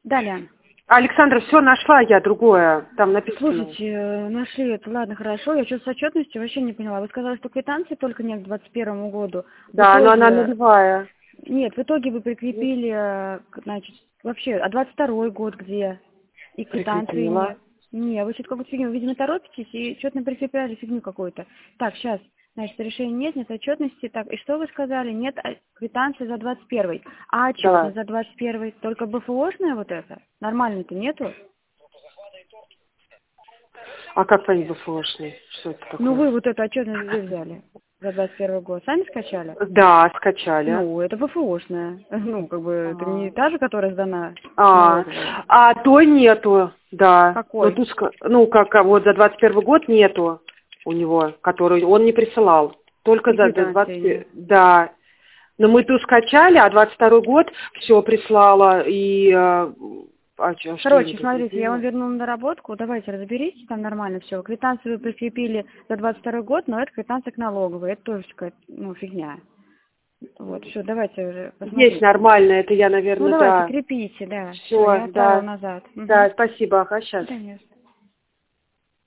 Да, Лян. Александра, все, нашла я другое. Там написано. Слушайте, нашли это, ладно, хорошо. Я что-то с отчетностью вообще не поняла. Вы сказали, что квитанции только нет к 2021 году. Да, но она нулевая. Нет, в итоге вы прикрепили, значит, вообще, а 22-й год где? И квитанции Прикрепила. нет. Не, вы что-то какую-то фигню, видимо, торопитесь и что-то прикрепляли фигню какую-то. Так, сейчас, значит, решения нет отчетности. Так, и что вы сказали? Нет квитанции за 21-й. А отчетность за 21-й? Только БФОшная вот это? Нормально-то нету? А как они БФОшные? Что это такое? Ну, вы вот эту отчетность где взяли? За 21 год. Сами скачали? Да, скачали. Ну, это БФОшная. Ну, как бы, это не та же, которая сдана. А той нету, да. Какой? Ну, как вот за 21 год нету у него, который он не присылал. Только за 20. Да. Но мы ту скачали, а 22 год все прислала и... Короче, смотрите, я вам вернула на доработку, давайте разберитесь, там нормально все. Квитанцию вы прикрепили за 22 год, но это квитанция к налоговой, это тоже какая-то, ну, фигня. Вот, все, давайте уже посмотрите. Есть нормально, это я, наверное, ну, давайте, крепите, да. Все, я отправила назад. Да, спасибо, ага, сейчас. Конечно.